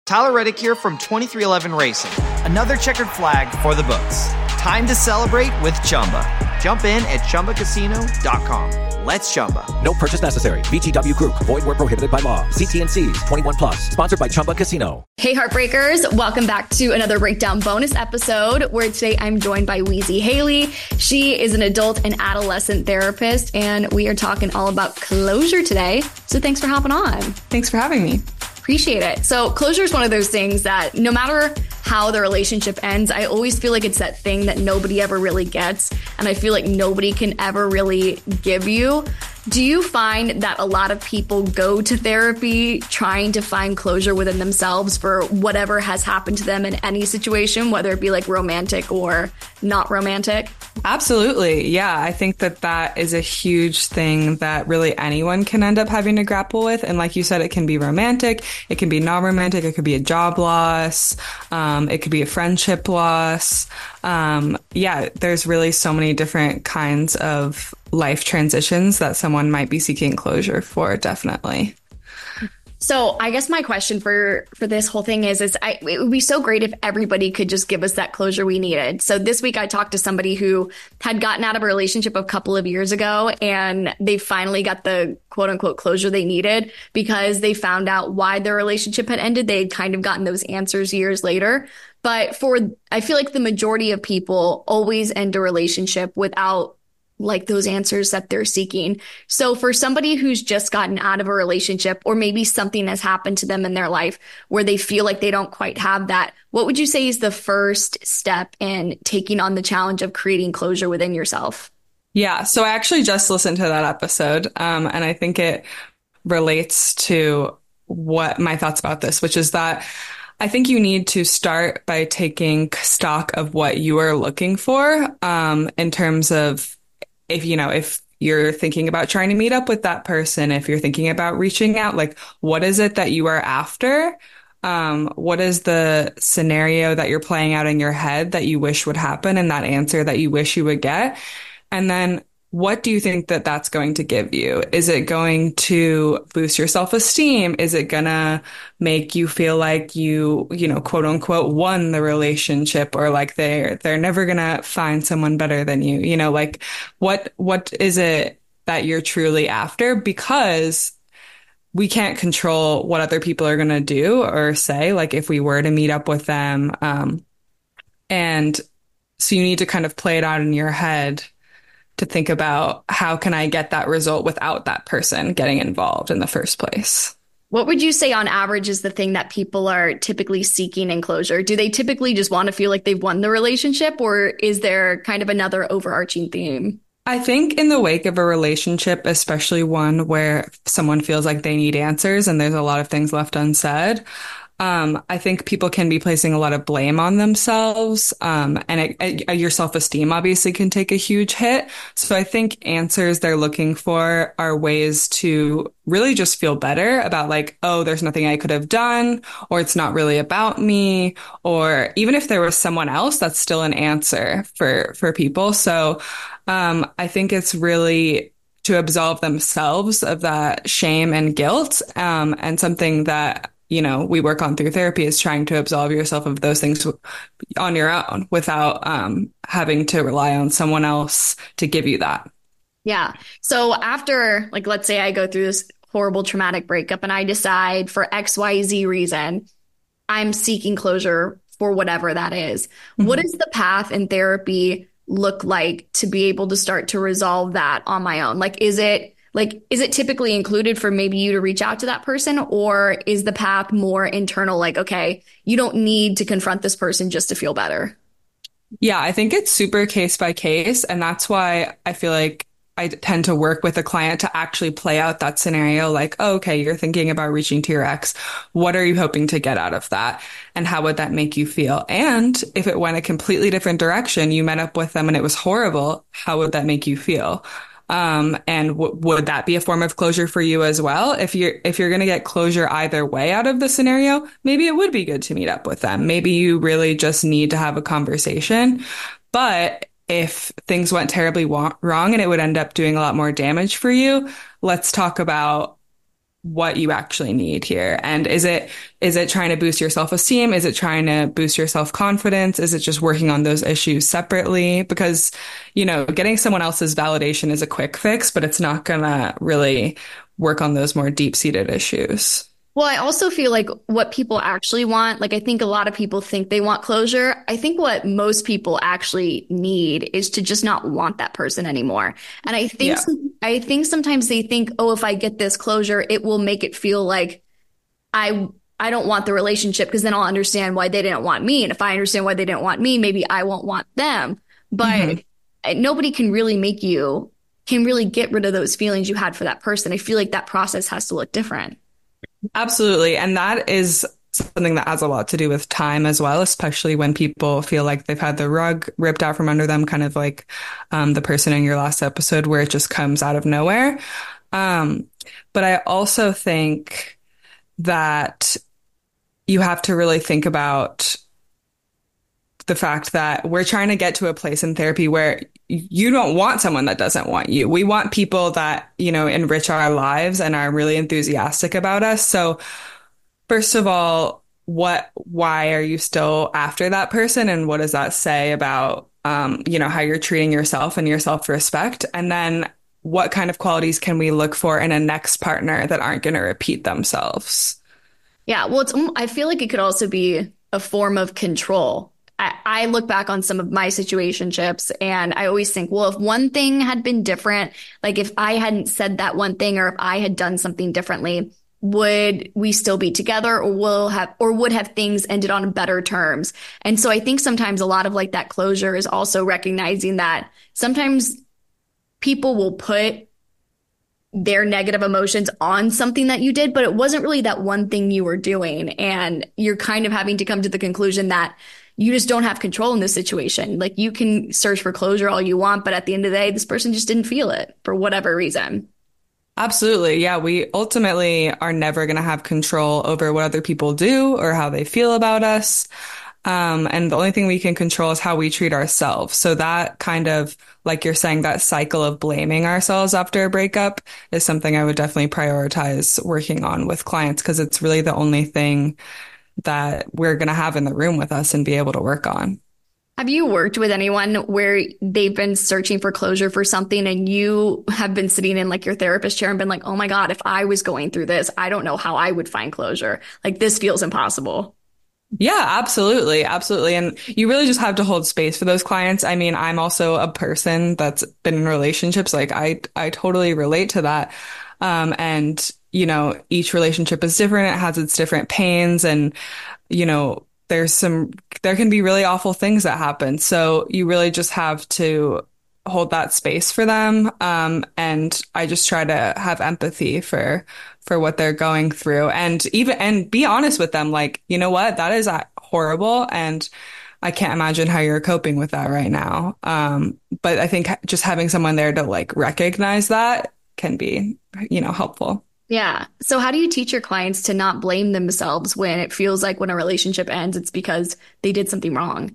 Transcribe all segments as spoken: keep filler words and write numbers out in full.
Tyler Reddick here from twenty-three eleven Racing. Another checkered flag for the books. Time to celebrate with Chumba. Jump in at Chumba Casino dot com. Let's Chumba. No purchase necessary. V G W Group. Void where prohibited by law. See T and C's. twenty-one plus. Sponsored by Chumba Casino. Hey, Heartbreakers. Welcome back to another Breakdown bonus episode where today I'm joined by Wheezy Haley. She is an adult and adolescent therapist, and we are talking all about closure today. So thanks for hopping on. Thanks for having me. Appreciate it. So closure is one of those things that no matter how the relationship ends, I always feel like it's that thing that nobody ever really gets. And I feel like nobody can ever really give you. Do you find that a lot of people go to therapy trying to find closure within themselves for whatever has happened to them in any situation, whether it be like romantic or not romantic? Absolutely. Yeah, I think that that is a huge thing that really anyone can end up having to grapple with. And like you said, it can be romantic, it can be non-romantic, it could be a job loss, um, it could be a friendship loss. Um, yeah, there's really so many different kinds of life transitions that someone might be seeking closure for, definitely. So I guess my question for, for this whole thing is, is I, it would be so great if everybody could just give us that closure we needed. So this week I talked to somebody who had gotten out of a relationship a couple of years ago, and they finally got the quote unquote closure they needed because they found out why their relationship had ended. They had kind of gotten those answers years later. But for, I feel like the majority of people always end a relationship without like those answers that they're seeking. So for somebody who's just gotten out of a relationship, or maybe something has happened to them in their life where they feel like they don't quite have that, what would you say is the first step in taking on the challenge of creating closure within yourself? Yeah, so I actually just listened to that episode, um, and I think it relates to what my thoughts about this, which is that I think you need to start by taking stock of what you are looking for, um, in terms of if, you know, if you're thinking about trying to meet up with that person, if you're thinking about reaching out, like, what is it that you are after? Um, what is the scenario that you're playing out in your head that you wish would happen and that answer that you wish you would get? And then what do you think that that's going to give you? Is it going to boost your self-esteem? Is it gonna make you feel like you, you know, quote unquote, won the relationship, or like they're, they're never gonna find someone better than you? You know, like what, what is it that you're truly after? Because we can't control what other people are gonna do or say, like if we were to meet up with them. Um, and so you need to kind of play it out in your head to think about, how can I get that result without that person getting involved in the first place? What would you say on average is the thing that people are typically seeking in closure? Do they typically just want to feel like they've won the relationship, or is there kind of another overarching theme? I think in the wake of a relationship, especially one where someone feels like they need answers and there's a lot of things left unsaid, Um, I think people can be placing a lot of blame on themselves, um, and it, it, your self-esteem obviously can take a huge hit. So I think answers they're looking for are ways to really just feel better about, like, oh, there's nothing I could have done, or it's not really about me, or even if there was someone else, that's still an answer for, for people. So, um, I think it's really to absolve themselves of that shame and guilt, um, and something that, you know, we work on through therapy is trying to absolve yourself of those things on your own without um, having to rely on someone else to give you that. Yeah. So after, like, let's say I go through this horrible traumatic breakup and I decide for X Y Z reason, I'm seeking closure for whatever that is. Mm-hmm. What does the path in therapy look like to be able to start to resolve that on my own? Like, is it Like, is it typically included for maybe you to reach out to that person, or is the path more internal? Like, okay, you don't need to confront this person just to feel better. Yeah, I think it's super case by case. And that's why I feel like I tend to work with a client to actually play out that scenario. Like, oh, okay, you're thinking about reaching to your ex. What are you hoping to get out of that? And how would that make you feel? And if it went a completely different direction, you met up with them and it was horrible, how would that make you feel? Um, and w- would that be a form of closure for you as well? If you're, if you're going to get closure either way out of the scenario, maybe it would be good to meet up with them. Maybe you really just need to have a conversation. But if things went terribly wa- wrong and it would end up doing a lot more damage for you, let's talk about what you actually need here. And is it, is it trying to boost your self-esteem? Is it trying to boost your self-confidence? Is it just working on those issues separately? Because, you know, getting someone else's validation is a quick fix, but it's not gonna really work on those more deep-seated issues. Well, I also feel like what people actually want, like I think a lot of people think they want closure. I think what most people actually need is to just not want that person anymore. And I think, Yeah. I think sometimes they think, oh, if I get this closure, it will make it feel like I, I don't want the relationship because then I'll understand why they didn't want me. And if I understand why they didn't want me, maybe I won't want them. But mm-hmm. nobody can really make you, can really get rid of those feelings you had for that person. I feel like that process has to look different. Absolutely. And that is something that has a lot to do with time as well, especially when people feel like they've had the rug ripped out from under them, kind of like um, the person in your last episode where it just comes out of nowhere. Um, but I also think that you have to really think about the fact that we're trying to get to a place in therapy where you don't want someone that doesn't want you. We want people that, you know, enrich our lives and are really enthusiastic about us. So first of all, what, why are you still after that person? And what does that say about, um, you know, how you're treating yourself and your self-respect? And then what kind of qualities can we look for in a next partner that aren't going to repeat themselves? Yeah. Well, it's, I feel like it could also be a form of control. I look back on some of my situationships and I always think, well, if one thing had been different, like if I hadn't said that one thing or if I had done something differently, would we still be together or will have, or would have things ended on better terms? And so I think sometimes a lot of like that closure is also recognizing that sometimes people will put their negative emotions on something that you did, but it wasn't really that one thing you were doing. And you're kind of having to come to the conclusion that you just don't have control in this situation. Like you can search for closure all you want, but at the end of the day, this person just didn't feel it for whatever reason. Absolutely. Yeah. We ultimately are never going to have control over what other people do or how they feel about us. Um, and the only thing we can control is how we treat ourselves. So that kind of, like you're saying, that cycle of blaming ourselves after a breakup is something I would definitely prioritize working on with clients because it's really the only thing that we're going to have in the room with us and be able to work on. Have you worked with anyone where they've been searching for closure for something and you have been sitting in like your therapist chair and been like, oh my God, if I was going through this, I don't know how I would find closure. Like this feels impossible. Yeah, absolutely. Absolutely. And you really just have to hold space for those clients. I mean, I'm also a person that's been in relationships. Like I, I totally relate to that. Um, and, you know, each relationship is different. It has its different pains and, you know, there's some, there can be really awful things that happen. So you really just have to hold that space for them. Um, and I just try to have empathy for, for what they're going through and even, and be honest with them. Like, you know what, that is horrible. And I can't imagine how you're coping with that right now. Um, but I think just having someone there to like recognize that can be, you know, helpful. Yeah. So how do you teach your clients to not blame themselves when it feels like when a relationship ends, it's because they did something wrong?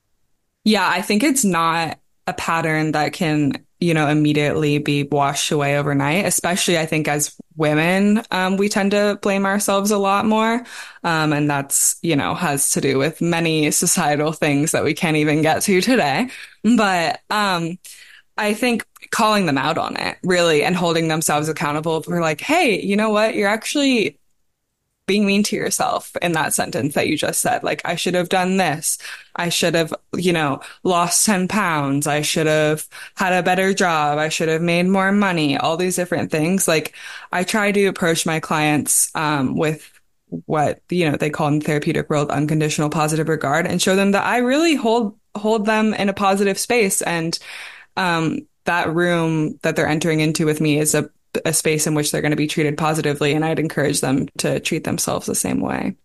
Yeah, I think it's not a pattern that can, you know, immediately be washed away overnight, especially I think as women, um, we tend to blame ourselves a lot more. Um, and that's, you know, has to do with many societal things that we can't even get to today. But, um, I think calling them out on it really and holding themselves accountable for like, hey, you know what? You're actually being mean to yourself in that sentence that you just said. Like, I should have done this. I should have, you know, lost ten pounds. I should have had a better job. I should have made more money, all these different things. Like I try to approach my clients, um, with what, you know, they call in the therapeutic world, unconditional positive regard and show them that I really hold, hold them in a positive space. And, um, that room that they're entering into with me is a, a space in which they're going to be treated positively. And I'd encourage them to treat themselves the same way.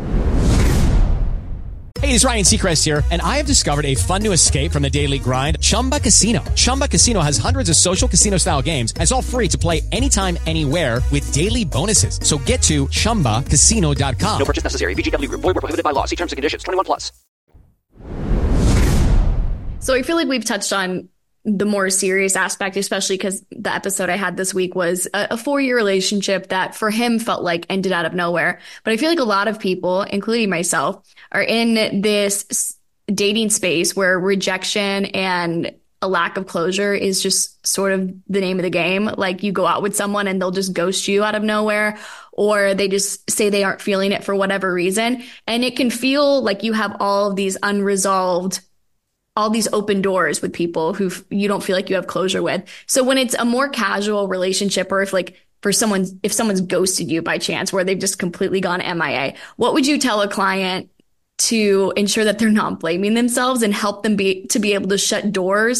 Hey, it's Ryan Seacrest here, and I have discovered a fun new escape from the daily grind, Chumba Casino. Chumba Casino has hundreds of social casino-style games, and it's all free to play anytime, anywhere with daily bonuses. So get to chumba casino dot com. No purchase necessary. V G W Group. Void where prohibited by law. See terms and conditions. twenty-one plus. So I feel like we've touched on the more serious aspect, especially because the episode I had this week was a, a four year relationship that for him felt like ended out of nowhere. But I feel like a lot of people, including myself, are in this dating space where rejection and a lack of closure is just sort of the name of the game. Like you go out with someone and they'll just ghost you out of nowhere, or they just say they aren't feeling it for whatever reason. And it can feel like you have all of these unresolved all these open doors with people who you don't feel like you have closure with. So when it's a more casual relationship, or if like for someone, if someone's ghosted you by chance, where they've just completely gone M I A, what would you tell a client to ensure that they're not blaming themselves and help them be to be able to shut doors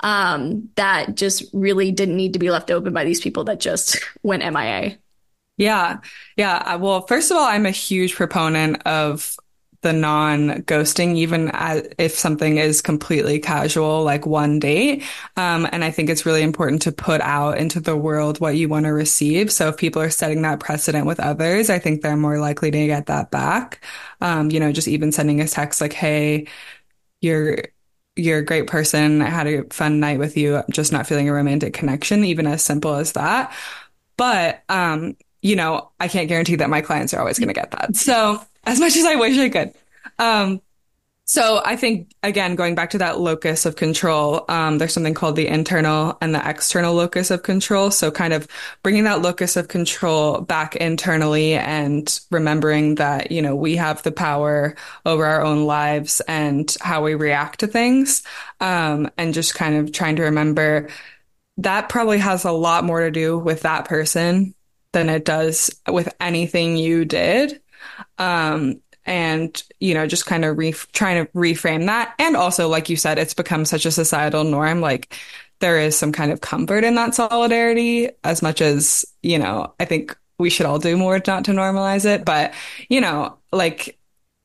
um, that just really didn't need to be left open by these people that just went M I A? Yeah. Yeah. Well, first of all, I'm a huge proponent of the non-ghosting, even as, if something is completely casual, like one date. Um, and I think it's really important to put out into the world what you want to receive. So if people are setting that precedent with others, I think they're more likely to get that back. Um, you know, just even sending a text like, hey, you're, you're a great person. I had a fun night with you. I'm just not feeling a romantic connection, even as simple as that. But, um, you know, I can't guarantee that my clients are always going to get that. So as much as I wish I could. Um, so I think, again, going back to that locus of control, um, there's something called the internal and the external locus of control. So kind of bringing that locus of control back internally and remembering that, you know, we have the power over our own lives and how we react to things. Um, and just kind of trying to remember that probably has a lot more to do with that person than it does with anything you did. Um, and, you know, just kind of re- trying to reframe that. And also, like you said, it's become such a societal norm. Like there is some kind of comfort in that solidarity, as much as, you know, I think we should all do more not to normalize it. But, you know, like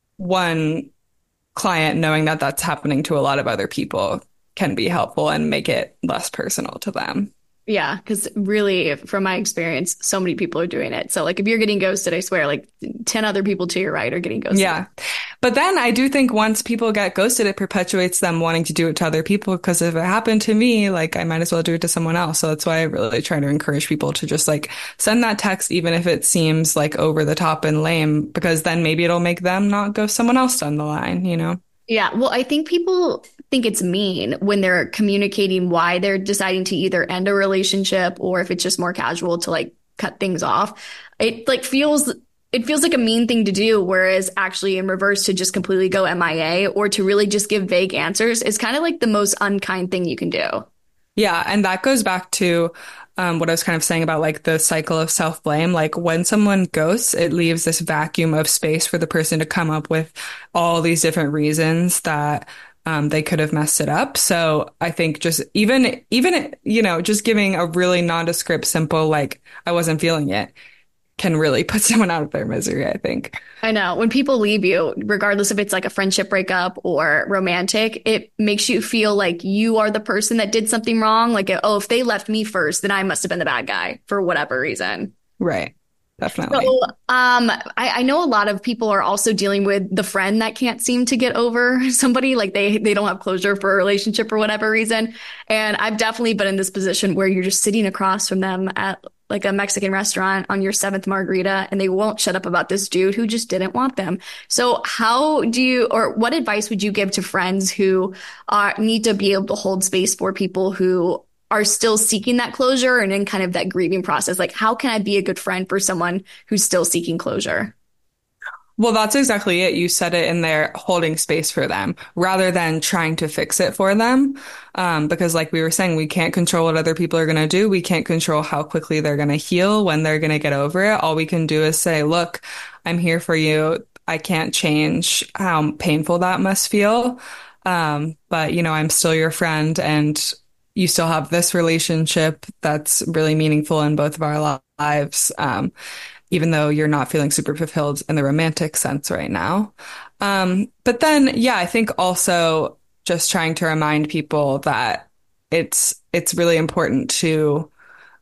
one client knowing that that's happening to a lot of other people can be helpful and make it less personal to them. Yeah, because really, from my experience, so many people are doing it. So, like, if you're getting ghosted, I swear, like, ten other people to your right are getting ghosted. Yeah. But then I do think once people get ghosted, it perpetuates them wanting to do it to other people. Because if it happened to me, like, I might as well do it to someone else. So that's why I really try to encourage people to just, like, send that text, even if it seems, like, over the top and lame, because then maybe it'll make them not ghost someone else down the line, you know? Yeah, well, I think people think it's mean when they're communicating why they're deciding to either end a relationship or if it's just more casual to like cut things off. It like feels it feels like a mean thing to do, whereas actually in reverse to just completely go M I A or to really just give vague answers is kind of like the most unkind thing you can do. Yeah, and that goes back to um, what I was kind of saying about like the cycle of self-blame. Like when someone ghosts, it leaves this vacuum of space for the person to come up with all these different reasons that um, they could have messed it up. So I think just even, even, you know, just giving a really nondescript, simple, like, I wasn't feeling it, can really put someone out of their misery, I think. I know. When people leave you, regardless if it's like a friendship breakup or romantic, it makes you feel like you are the person that did something wrong. Like, oh, if they left me first, then I must have been the bad guy for whatever reason. Right. Definitely. So um, I, I know a lot of people are also dealing with the friend that can't seem to get over somebody, like they they don't have closure for a relationship for whatever reason. And I've definitely been in this position where you're just sitting across from them at like a Mexican restaurant on your seventh margarita, and they won't shut up about this dude who just didn't want them. So how do you, or what advice would you give to friends who uh, need to be able to hold space for people who are still seeking that closure and in kind of that grieving process? Like, how can I be a good friend for someone who's still seeking closure? Well, that's exactly it. You said it in there, holding space for them rather than trying to fix it for them. Um, because like we were saying, we can't control what other people are going to do. We can't control how quickly they're going to heal, when they're going to get over it. All we can do is say, look, I'm here for you. I can't change how painful that must feel. Um, but you know, I'm still your friend, and you still have this relationship that's really meaningful in both of our lives. Um, even though you're not feeling super fulfilled in the romantic sense right now. Um, but then, yeah, I think also just trying to remind people that it's, it's really important to,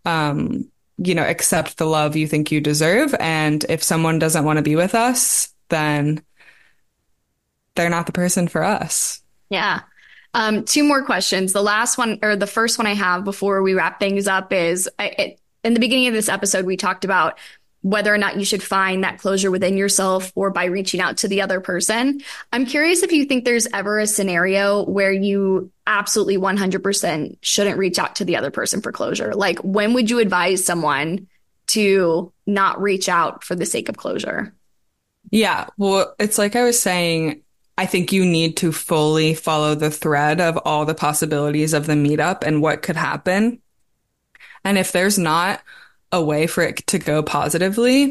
um, you know, accept the love you think you deserve. And if someone doesn't want to be with us, then they're not the person for us. Yeah. Um, two more questions. The last one, or the first one I have before we wrap things up is, I, it, in the beginning of this episode, we talked about whether or not you should find that closure within yourself or by reaching out to the other person. I'm curious if you think there's ever a scenario where you absolutely one hundred percent shouldn't reach out to the other person for closure. Like, when would you advise someone to not reach out for the sake of closure? Yeah, well, it's like I was saying, I think you need to fully follow the thread of all the possibilities of the meetup and what could happen. And if there's not a way for it to go positively,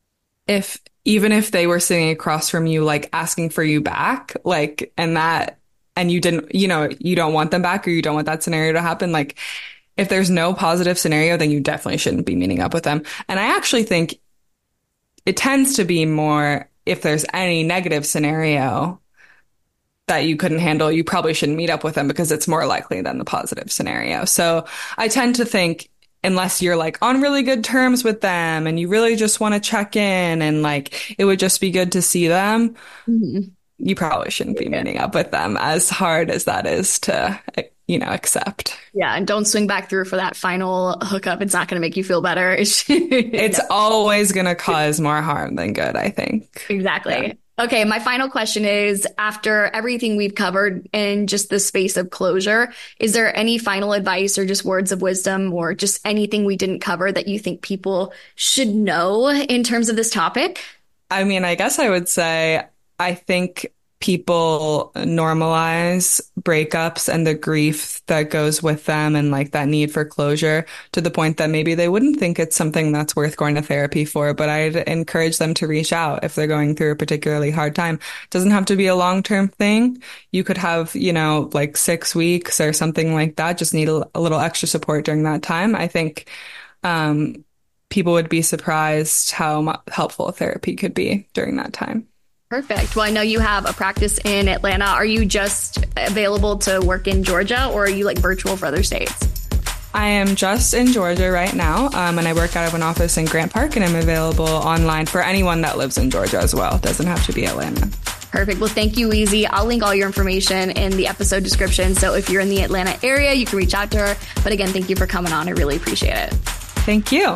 if even if they were sitting across from you, like asking for you back, like, and that, and you didn't, you know, you don't want them back or you don't want that scenario to happen, like, if there's no positive scenario, then you definitely shouldn't be meeting up with them. And I actually think it tends to be more, if there's any negative scenario that you couldn't handle, you probably shouldn't meet up with them because it's more likely than the positive scenario. So I tend to think, unless you're like on really good terms with them and you really just want to check in and like it would just be good to see them, mm-hmm. you probably shouldn't be meeting up with them, as hard as that is to, you know, accept. Yeah. And don't swing back through for that final hookup. It's not going to make you feel better. It's no. always going to cause more harm than good, I think. Exactly. Yeah. Okay, my final question is, after everything we've covered in just the space of closure, is there any final advice or just words of wisdom or just anything we didn't cover that you think people should know in terms of this topic? I mean, I guess I would say, I think people normalize breakups and the grief that goes with them and like that need for closure to the point that maybe they wouldn't think it's something that's worth going to therapy for. But I'd encourage them to reach out if they're going through a particularly hard time. It doesn't have to be a long-term thing. You could have, you know, like six weeks or something like that. Just need a, a little extra support during that time. I think, um, people would be surprised how helpful therapy could be during that time. Perfect. Well, I know you have a practice in Atlanta. Are you just available to work in Georgia, or are you like virtual for other states? I am just in Georgia right now, um, and I work out of an office in Grant Park, and I'm available online for anyone that lives in Georgia as well. It doesn't have to be Atlanta. Perfect. Well, thank you, Weezy. I'll link all your information in the episode description. So if you're in the Atlanta area, you can reach out to her. But again, thank you for coming on. I really appreciate it. Thank you.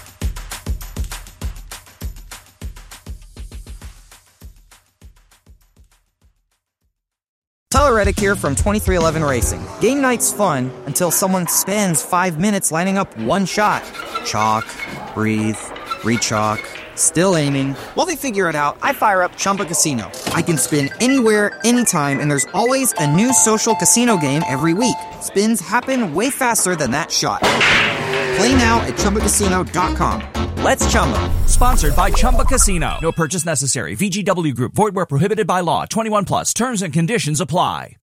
Tyler Reddick here from twenty-three eleven Racing. Game night's fun until someone spends five minutes lining up one shot. Chalk, breathe, re-chalk, still aiming. While they figure it out, I fire up Chumba Casino. I can spin anywhere, anytime, and there's always a new social casino game every week. Spins happen way faster than that shot. Play now at Chumba Casino dot com. Let's Chumba. Sponsored by Chumba Casino. No purchase necessary. V G W Group. Void where prohibited by law. twenty-one plus. Terms and conditions apply.